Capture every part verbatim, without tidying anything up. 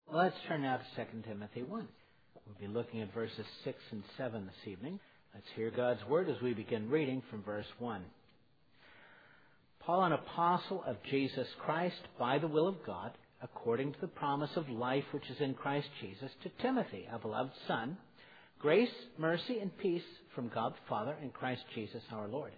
Let's turn now to Second Timothy one. We'll be looking at verses six and seven this evening. Let's hear God's Word as we begin reading from verse one. Paul, an apostle of Jesus Christ by the will of God, according to the promise of life which is in Christ Jesus, to Timothy, a beloved son, grace, mercy, and peace from God the Father and Christ Jesus our Lord.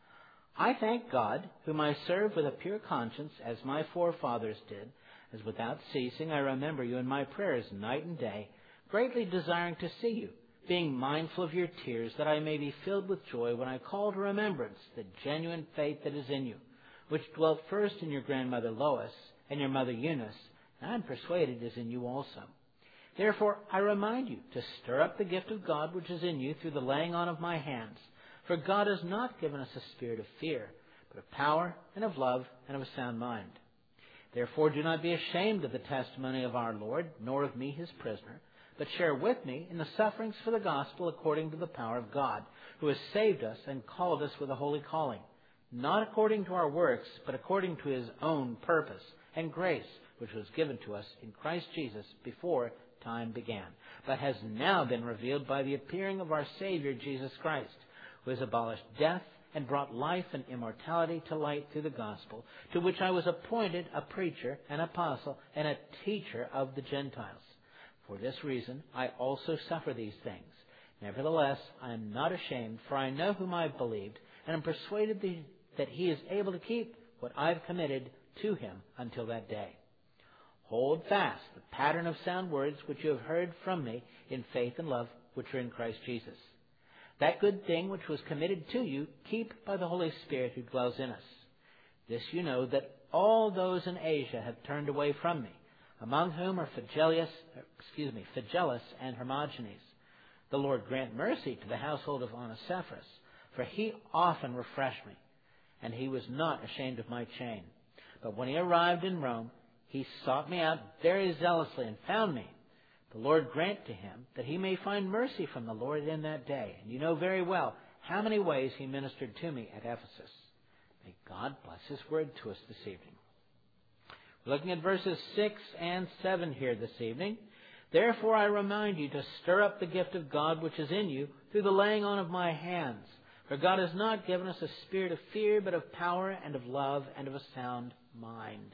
I thank God, whom I serve with a pure conscience, as my forefathers did, as without ceasing I remember you in my prayers night and day, greatly desiring to see you, being mindful of your tears, that I may be filled with joy when I call to remembrance the genuine faith that is in you, which dwelt first in your grandmother Lois and your mother Eunice, and I am persuaded is in you also. Therefore I remind you to stir up the gift of God which is in you through the laying on of my hands. For God has not given us a spirit of fear, but of power and of love and of a sound mind. Therefore do not be ashamed of the testimony of our Lord, nor of me his prisoner, but share with me in the sufferings for the gospel according to the power of God, who has saved us and called us with a holy calling, not according to our works, but according to his own purpose and grace, which was given to us in Christ Jesus before time began, but has now been revealed by the appearing of our Savior Jesus Christ, who has abolished death and brought life and immortality to light through the gospel, to which I was appointed a preacher, an apostle, and a teacher of the Gentiles. For this reason I also suffer these things. Nevertheless, I am not ashamed, for I know whom I have believed, and am persuaded that he is able to keep what I have committed to him until that day. Hold fast the pattern of sound words which you have heard from me in faith and love which are in Christ Jesus. That good thing which was committed to you, keep by the Holy Spirit who dwells in us. This you know, that all those in Asia have turned away from me, among whom are Phygellus, excuse me, Phygellus and Hermogenes. The Lord grant mercy to the household of Onesiphorus, for he often refreshed me, and he was not ashamed of my chain. But when he arrived in Rome, he sought me out very zealously and found me. The Lord grant to him that he may find mercy from the Lord in that day. And you know very well how many ways he ministered to me at Ephesus. May God bless his word to us this evening. We're looking at verses six and seven here this evening. Therefore I remind you to stir up the gift of God which is in you through the laying on of my hands. For God has not given us a spirit of fear, but of power and of love and of a sound mind.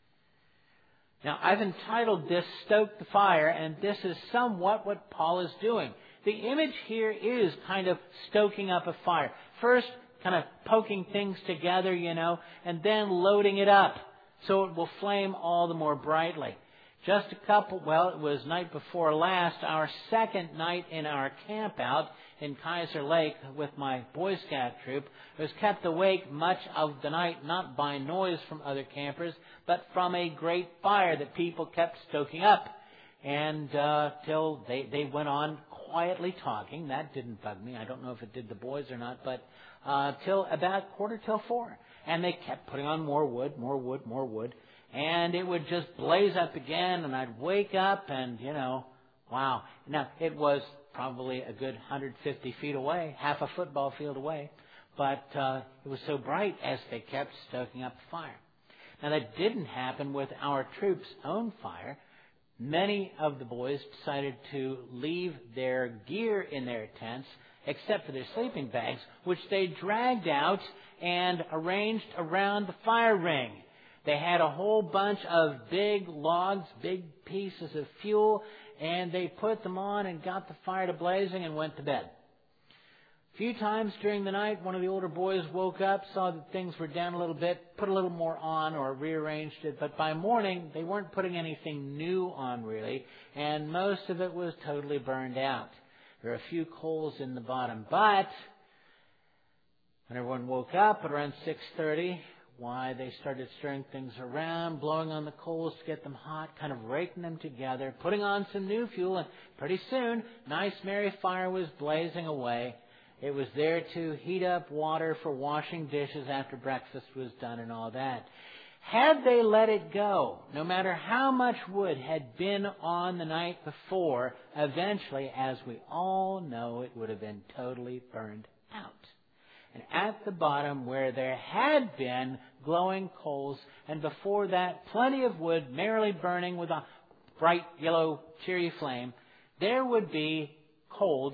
Now, I've entitled this Stoke the Fire, and this is somewhat what Paul is doing. The image here is kind of stoking up a fire. First, kind of poking things together, you know, and then loading it up so it will flame all the more brightly. Just a couple, well, it was night before last, our second night in our camp out in Kaiser Lake with my Boy Scout troop. I was kept awake much of the night, not by noise from other campers, but from a great fire that people kept stoking up. And uh, till they, they went on quietly talking. That didn't bug me. I don't know if it did the boys or not, but uh, till about quarter till four. And they kept putting on more wood, more wood, more wood. And it would just blaze up again, and I'd wake up and, you know, wow. Now, it was probably a good one hundred fifty feet away, half a football field away, but uh, it was so bright as they kept stoking up the fire. Now, that didn't happen with our troops' own fire. Many of the boys decided to leave their gear in their tents, except for their sleeping bags, which they dragged out and arranged around the fire ring. They had a whole bunch of big logs, big pieces of fuel, and they put them on and got the fire to blazing and went to bed. A few times during the night, one of the older boys woke up, saw that things were down a little bit, put a little more on or rearranged it. But by morning, they weren't putting anything new on, really, and most of it was totally burned out. There are a few coals in the bottom. But when everyone woke up at around six thirty, why, they started stirring things around, blowing on the coals to get them hot, kind of raking them together, putting on some new fuel, and pretty soon, nice merry fire was blazing away. It was there to heat up water for washing dishes after breakfast was done and all that. Had they let it go, no matter how much wood had been on the night before, eventually, as we all know, it would have been totally burned out. And at the bottom, where there had been glowing coals, and before that, plenty of wood merrily burning with a bright yellow cheery flame, there would be cold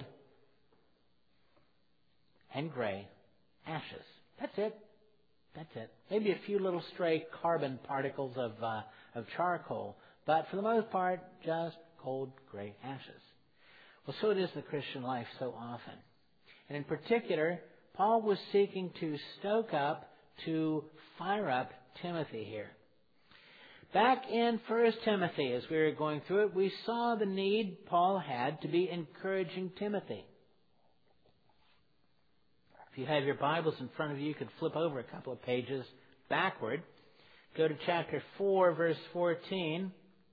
and gray ashes. That's it. That's it. Maybe a few little stray carbon particles of uh, of charcoal, but for the most part, just cold gray ashes. Well, so it is in the Christian life so often. And in particular, Paul was seeking to stoke up, to fire up Timothy here. Back in First Timothy, as we were going through it, we saw the need Paul had to be encouraging Timothy. If you have your Bibles in front of you, you could flip over a couple of pages backward. Go to chapter four, verse fourteen.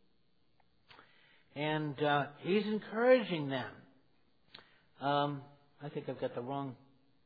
And uh, he's encouraging them. Um, I think I've got the wrong...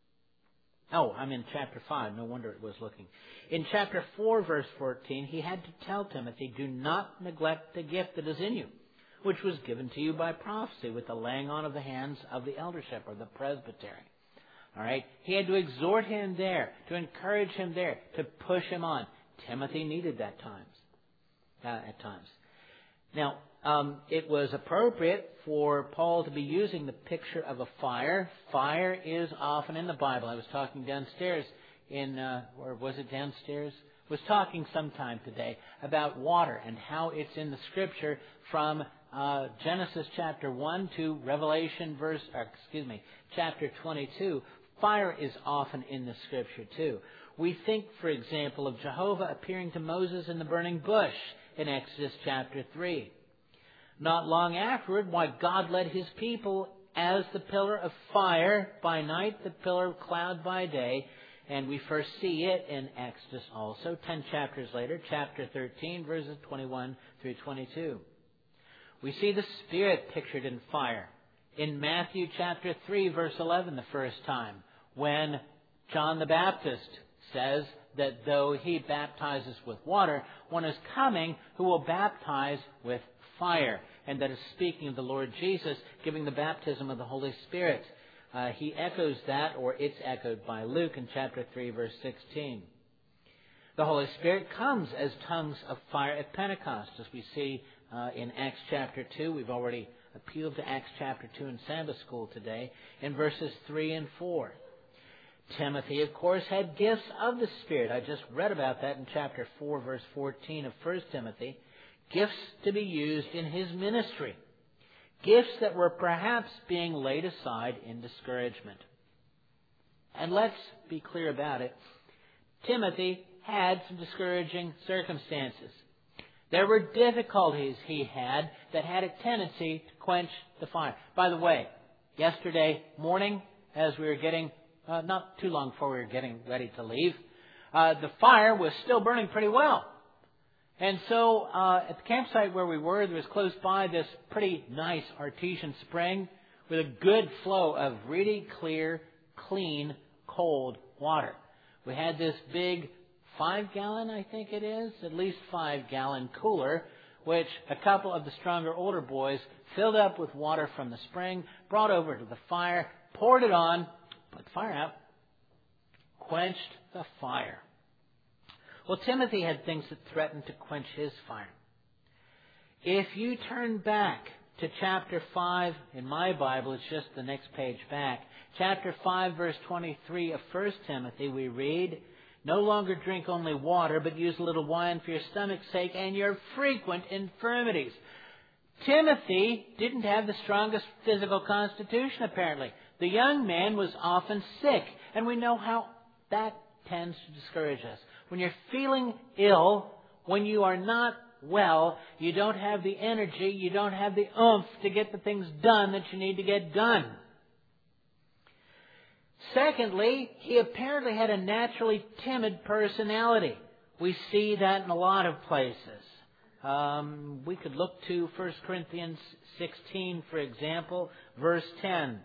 Oh, I'm in chapter five. No wonder it was looking. In chapter four, verse fourteen, he had to tell Timothy, do not neglect the gift that is in you, which was given to you by prophecy with the laying on of the hands of the eldership or the presbytery. All right? He had to exhort him there, to encourage him there, to push him on. Timothy needed that times, uh, at times. Now, um, it was appropriate for Paul to be using the picture of a fire. Fire is often in the Bible. I was talking downstairs in, uh, or was it downstairs? I was talking sometime today about water and how it's in the Scripture from uh, Genesis chapter one to Revelation verse, or excuse me, chapter twenty-two. Fire is often in the Scripture too. We think, for example, of Jehovah appearing to Moses in the burning bush in Exodus chapter three. Not long afterward, why God led His people as the pillar of fire by night, the pillar of cloud by day. And we first see it in Exodus also, ten chapters later, chapter thirteen, verses twenty-one through twenty-two. We see the Spirit pictured in fire in Matthew chapter three, verse eleven, the first time, when John the Baptist says that though he baptizes with water, one is coming who will baptize with fire. And that is speaking of the Lord Jesus giving the baptism of the Holy Spirit. Uh, he echoes that, or it's echoed by Luke in chapter three, verse sixteen. The Holy Spirit comes as tongues of fire at Pentecost, as we see uh, in Acts chapter two. We've already appealed to Acts chapter two in Sabbath school today, in verses three and four. Timothy, of course, had gifts of the Spirit. I just read about that in chapter four, verse fourteen of First Timothy. Gifts to be used in his ministry. Gifts that were perhaps being laid aside in discouragement. And let's be clear about it. Timothy had some discouraging circumstances. There were difficulties he had that had a tendency to quench the fire. By the way, yesterday morning, as we were getting, uh, not too long before we were getting ready to leave, uh, the fire was still burning pretty well. And so uh, at the campsite where we were, there was close by this pretty nice artesian spring with a good flow of really clear, clean, cold water. We had this big five-gallon, I think it is, at least five-gallon cooler, which a couple of the stronger older boys filled up with water from the spring, brought over to the fire, poured it on, put the fire out, quenched the fire. Well, Timothy had things that threatened to quench his fire. If you turn back to chapter five, in my Bible, it's just the next page back. Chapter five, verse twenty-three of First Timothy, we read, no longer drink only water, but use a little wine for your stomach's sake and your frequent infirmities. Timothy didn't have the strongest physical constitution, apparently. The young man was often sick, and we know how that tends to discourage us. When you're feeling ill, when you are not well, you don't have the energy, you don't have the oomph to get the things done that you need to get done. Secondly, he apparently had a naturally timid personality. We see that in a lot of places. Um, we could look to First Corinthians sixteen, for example, verse ten.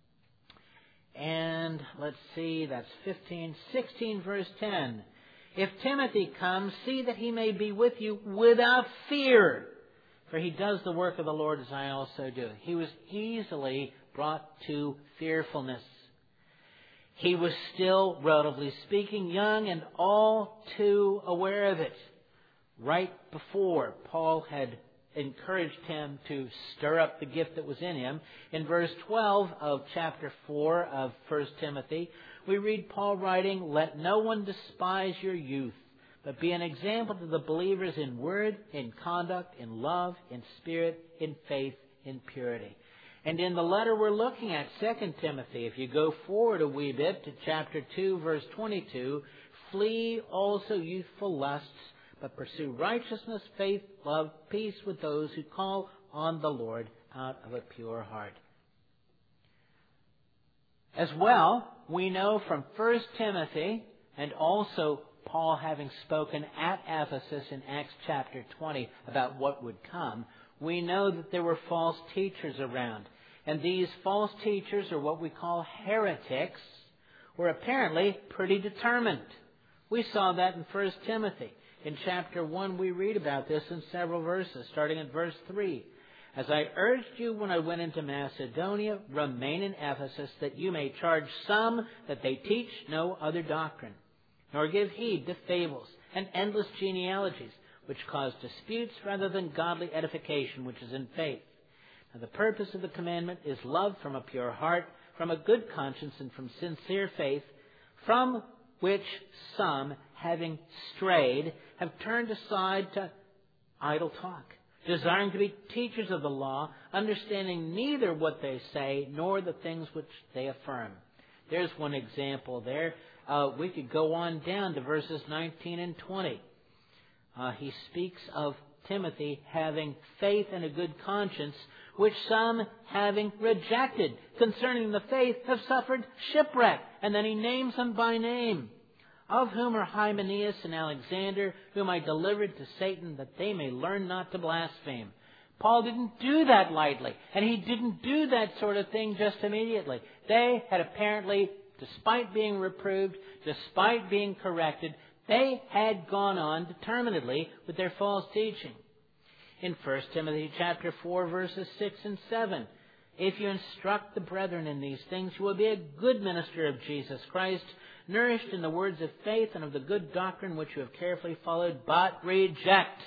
And let's see, that's fifteen, sixteen, verse ten. If Timothy comes, see that he may be with you without fear, for he does the work of the Lord as I also do. He was easily brought to fearfulness. He was still, relatively speaking, young and all too aware of it. Right before Paul had encouraged him to stir up the gift that was in him. In verse twelve of chapter four of First Timothy, we read Paul writing, "Let no one despise your youth, but be an example to the believers in word, in conduct, in love, in spirit, in faith, in purity." And in the letter we're looking at, Second Timothy, if you go forward a wee bit to chapter two, verse twenty-two, "Flee also youthful lusts, but pursue righteousness, faith, love, peace with those who call on the Lord out of a pure heart." As well, we know from First Timothy, and also Paul having spoken at Ephesus in Acts chapter twenty about what would come, we know that there were false teachers around. And these false teachers, or what we call heretics, were apparently pretty determined. We saw that in First Timothy. In chapter one, we read about this in several verses, starting at verse three. "As I urged you when I went into Macedonia, remain in Ephesus, that you may charge some that they teach no other doctrine, nor give heed to fables and endless genealogies, which cause disputes rather than godly edification, which is in faith. Now the purpose of the commandment is love from a pure heart, from a good conscience, and from sincere faith, from which some, having strayed, have turned aside to idle talk, desiring to be teachers of the law, understanding neither what they say nor the things which they affirm." There's one example there. Uh, we could go on down to verses nineteen and twenty. Uh, he speaks of Timothy having faith and a good conscience, which some, having rejected concerning the faith, have suffered shipwreck. And then he names them by name. "Of whom are Hymenaeus and Alexander, whom I delivered to Satan, that they may learn not to blaspheme." Paul didn't do that lightly, and he didn't do that sort of thing just immediately. They had apparently, despite being reproved, despite being corrected, they had gone on determinedly with their false teaching. In First Timothy chapter four, verses six and seven, "If you instruct the brethren in these things, you will be a good minister of Jesus Christ, nourished in the words of faith and of the good doctrine which you have carefully followed, but reject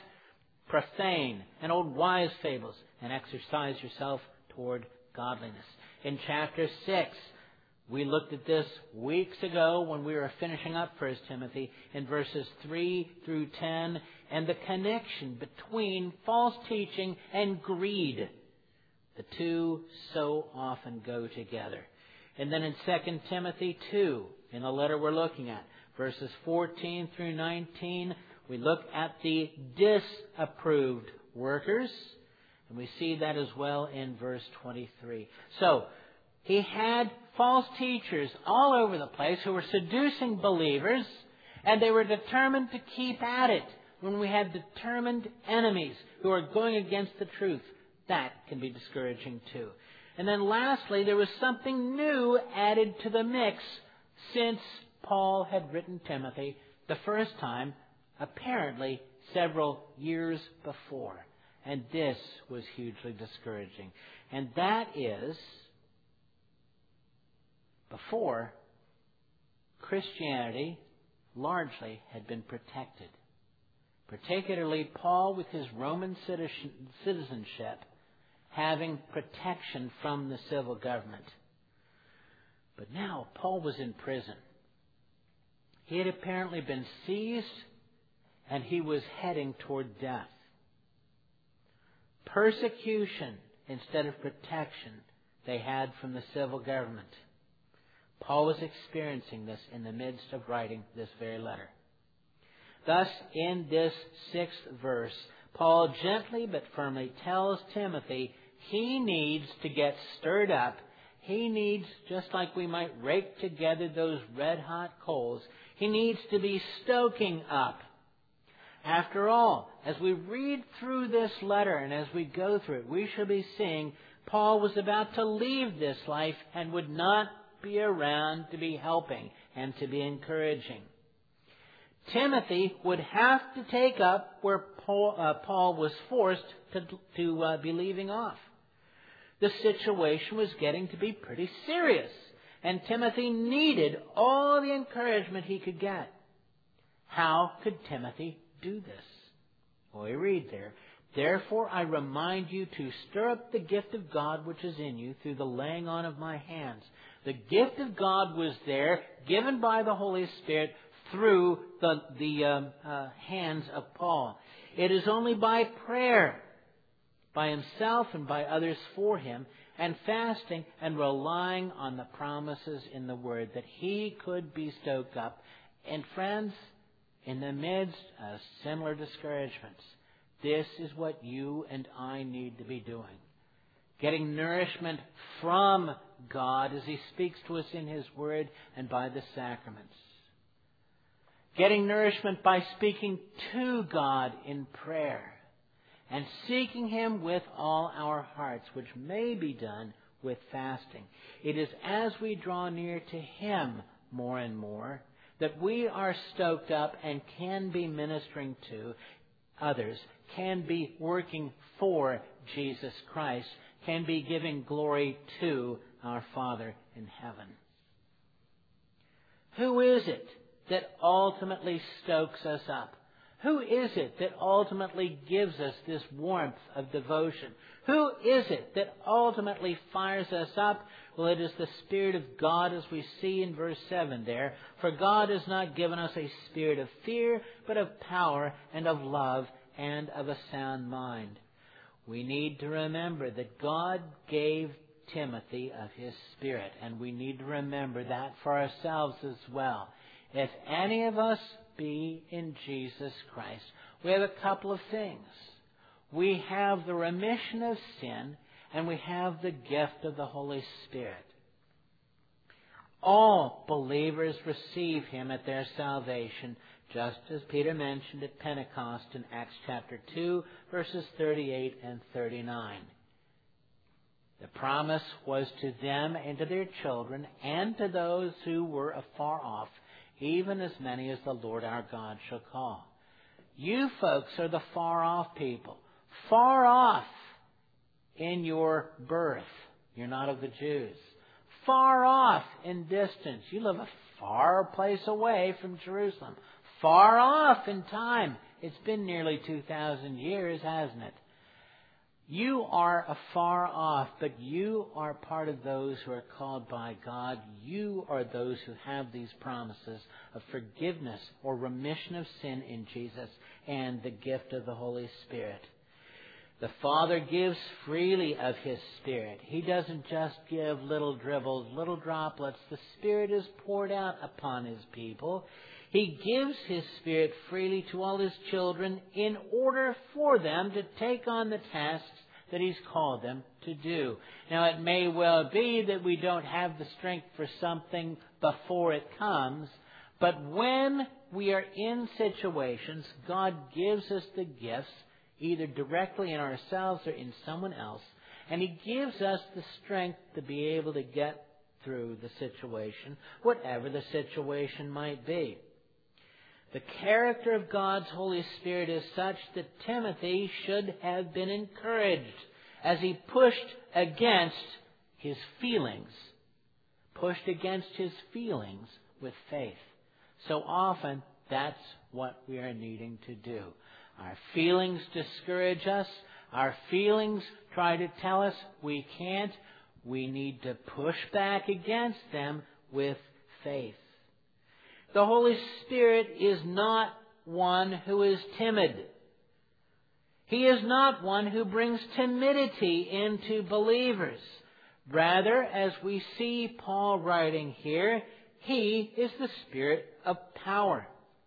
profane and old wise fables, and exercise yourself toward godliness." In chapter six, we looked at this weeks ago when we were finishing up First Timothy in verses three through ten, and the connection between false teaching and greed. The two so often go together. And then in Second Timothy two, in the letter we're looking at, verses fourteen through nineteen, we look at the disapproved workers, and we see that as well in verse twenty-three. So, he had false teachers all over the place who were seducing believers, and they were determined to keep at it. When we have determined enemies who are going against the truth, that can be discouraging too. And then lastly, there was something new added to the mix since Paul had written Timothy the first time, apparently several years before. And this was hugely discouraging. And that is, before, Christianity largely had been protected. Particularly Paul, with his Roman citizenship, having protection from the civil government. But now Paul was in prison. He had apparently been seized, and he was heading toward death. Persecution instead of protection they had from the civil government. Paul was experiencing this in the midst of writing this very letter. Thus, in this sixth verse, Paul gently but firmly tells Timothy he needs to get stirred up. He needs, just like we might rake together those red-hot coals, he needs to be stoking up. After all, as we read through this letter and as we go through it, we shall be seeing Paul was about to leave this life and would not be around to be helping and to be encouraging. Timothy would have to take up where Paul, uh, Paul was forced to, to uh, be leaving off. The situation was getting to be pretty serious, and Timothy needed all the encouragement he could get. How could Timothy do this? Well, we read there, Therefore I remind you to stir up the gift of God which is in you through the laying on of my hands. The gift of God was there, given by the Holy Spirit through the, the um, uh, hands of Paul. It is only by prayer, by himself and by others for him, and fasting and relying on the promises in the Word that he could be stoked up. And friends, in the midst of similar discouragements, this is what you and I need to be doing. Getting nourishment from God as He speaks to us in His Word and by the sacraments. Getting nourishment by speaking to God in prayer. And seeking Him with all our hearts, which may be done with fasting. It is as we draw near to Him more and more that we are stoked up and can be ministering to others, can be working for Jesus Christ, can be giving glory to our Father in heaven. Who is it that ultimately stokes us up? Who is it that ultimately gives us this warmth of devotion? Who is it that ultimately fires us up? Well, it is the Spirit of God, as we see in verse seven there. For God has not given us a spirit of fear, but of power and of love and of a sound mind. We need to remember that God gave Timothy of His Spirit, and we need to remember that for ourselves as well. If any of us be in Jesus Christ, we have a couple of things. We have the remission of sin, and we have the gift of the Holy Spirit. All believers receive Him at their salvation, just as Peter mentioned at Pentecost in Acts chapter two, verses thirty-eight and thirty-nine. The promise was to them and to their children and to those who were afar off, even as many as the Lord our God shall call. You folks are the far off people. Far off in your birth. You're not of the Jews. Far off in distance. You live a far place away from Jerusalem. Far off in time. It's been nearly two thousand years, hasn't it? You are afar off, but you are part of those who are called by God. You are those who have these promises of forgiveness or remission of sin in Jesus and the gift of the Holy Spirit. The Father gives freely of His Spirit. He doesn't just give little dribbles, little droplets. The Spirit is poured out upon His people. He gives His Spirit freely to all His children in order for them to take on the tasks that He's called them to do. Now, it may well be that we don't have the strength for something before it comes, but when we are in situations, God gives us the gifts, either directly in ourselves or in someone else, and He gives us the strength to be able to get through the situation, whatever the situation might be. The character of God's Holy Spirit is such that Timothy should have been encouraged as he pushed against his feelings, pushed against his feelings with faith. So often, that's what we are needing to do. Our feelings discourage us. Our feelings try to tell us we can't. We need to push back against them with faith. The Holy Spirit is not one who is timid. He is not one who brings timidity into believers. Rather, as we see Paul writing here, He is the Spirit of power.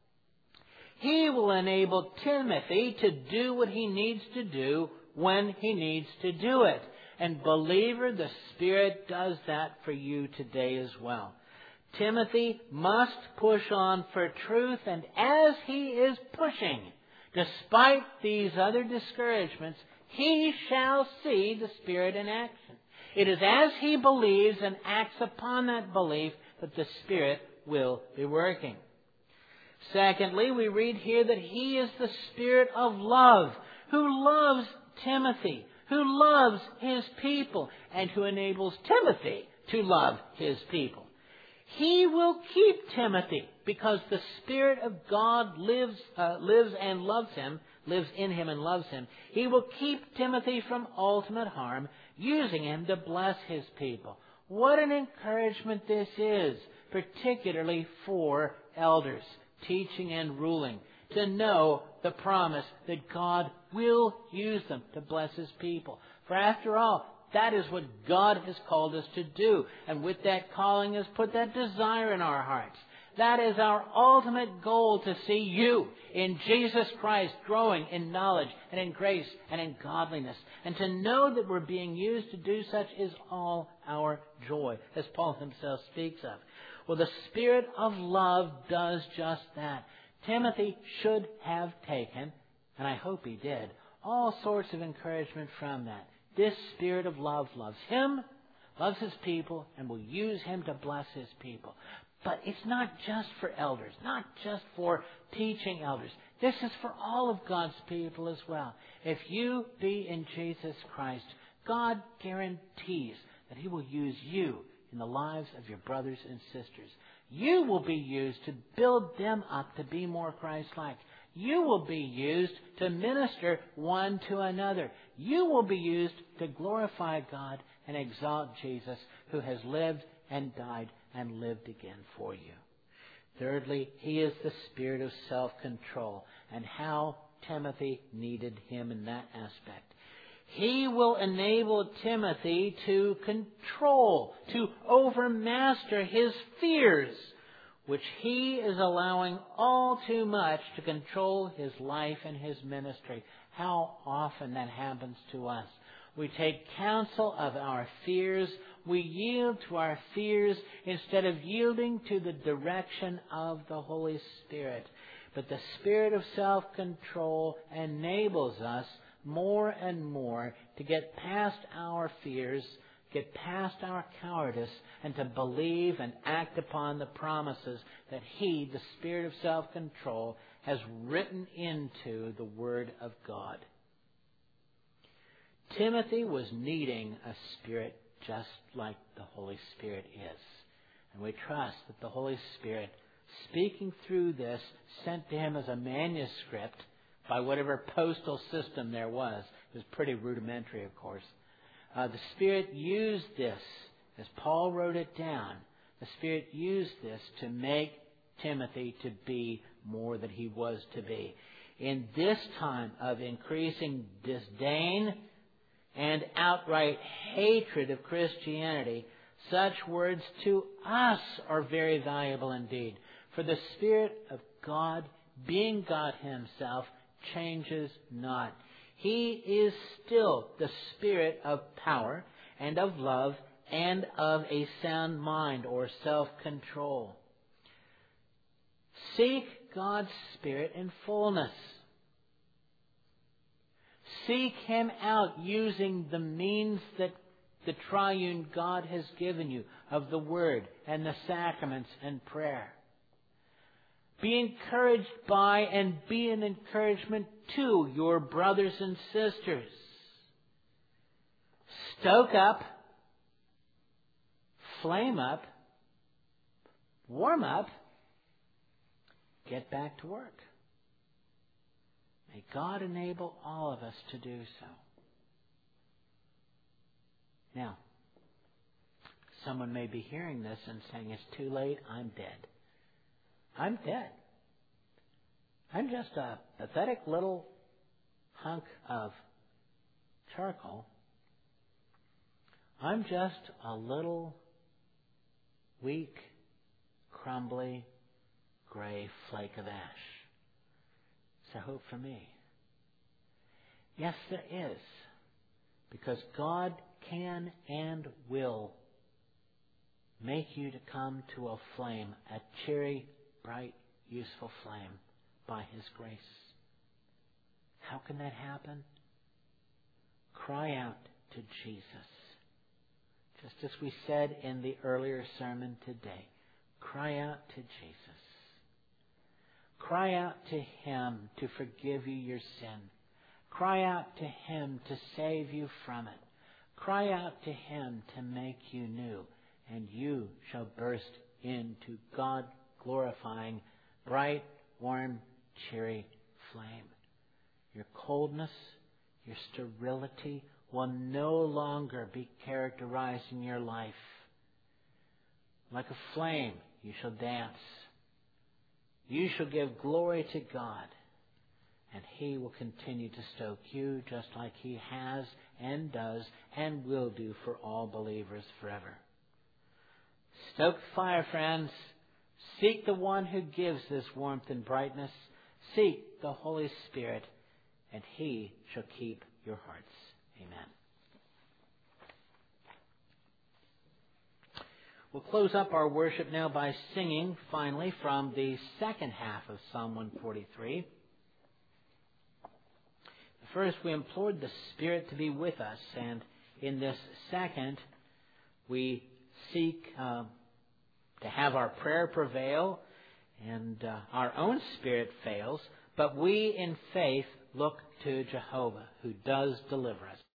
He will enable Timothy to do what he needs to do when he needs to do it. And believer, the Spirit does that for you today as well. Timothy must push on for truth, and as he is pushing, despite these other discouragements, he shall see the Spirit in action. It is as he believes and acts upon that belief that the Spirit will be working. Secondly, we read here that He is the Spirit of love, who loves Timothy, who loves his people, and who enables Timothy to love his people. He will keep Timothy because the Spirit of God lives, uh, lives and loves him. lives in him and loves him, he will keep Timothy from ultimate harm, using him to bless his people. What an encouragement this is, particularly for elders, teaching and ruling, to know the promise that God will use them to bless his people. For after all, that is what God has called us to do. And with that calling has put that desire in our hearts. That is our ultimate goal, to see you in Jesus Christ growing in knowledge and in grace and in godliness. And to know that we're being used to do such is all our joy, as Paul himself speaks of. Well, the Spirit of love does just that. Timothy should have taken, and I hope he did, all sorts of encouragement from that. This Spirit of love loves him, loves his people, and will use him to bless his people. But it's not just for elders, not just for teaching elders. This is for all of God's people as well. If you be in Jesus Christ, God guarantees that he will use you in the lives of your brothers and sisters. You will be used to build them up to be more Christ-like. You will be used to minister one to another. You will be used to glorify God and exalt Jesus, who has lived and died and lived again for you. Thirdly, he is the Spirit of self-control, and how Timothy needed him in that aspect. He will enable Timothy to control, to overmaster his fears, which he is allowing all too much to control his life and his ministry. How often that happens to us. We take counsel of our fears. We yield to our fears instead of yielding to the direction of the Holy Spirit. But the Spirit of self-control enables us more and more to get past our fears, get past our cowardice, and to believe and act upon the promises that he, the Spirit of self-control, has written into the Word of God. Timothy was needing a Spirit just like the Holy Spirit is. And we trust that the Holy Spirit, speaking through this, sent to him as a manuscript by whatever postal system there was. It was pretty rudimentary, of course. Uh, the Spirit used this, as Paul wrote it down, the Spirit used this to make Timothy to be more than he was to be. In this time of increasing disdain and outright hatred of Christianity, such words to us are very valuable indeed. For the Spirit of God, being God himself, changes not. He is still the Spirit of power and of love and of a sound mind or self-control. Seek God's Spirit in fullness. Seek him out using the means that the triune God has given you of the Word and the sacraments and prayer. Be encouraged by and be an encouragement to your brothers and sisters. Stoke up, flame up, warm up, get back to work. May God enable all of us to do so. Now, someone may be hearing this and saying, it's too late, I'm dead. I'm dead. I'm just a pathetic little hunk of charcoal. I'm just a little weak, crumbly, gray flake of ash. Is there hope for me? Yes, there is. Because God can and will make you to come to a flame, a cheery, bright, useful flame by his grace. How can that happen? Cry out to Jesus. Just as we said in the earlier sermon today, cry out to Jesus. Cry out to him to forgive you your sin. Cry out to him to save you from it. Cry out to him to make you new, and you shall burst into God-glorifying, bright, warm, cheery flame. your coldness, your sterility will no longer be characterizing your life. Like a flame, you shall dance. You shall give glory to God, and He will continue to stoke you just like He has and does and will do for all believers forever. Stoke the fire, friends. Seek the one who gives this warmth and brightness. Seek the Holy Spirit, and He shall keep your hearts. Amen. We'll close up our worship now by singing, finally, from the second half of Psalm one forty-three. First, we implored the Spirit to be with us, and in this second, we seek uh, to have our prayer prevail, and uh, our own spirit fails, but we in faith look to Jehovah, who does deliver us.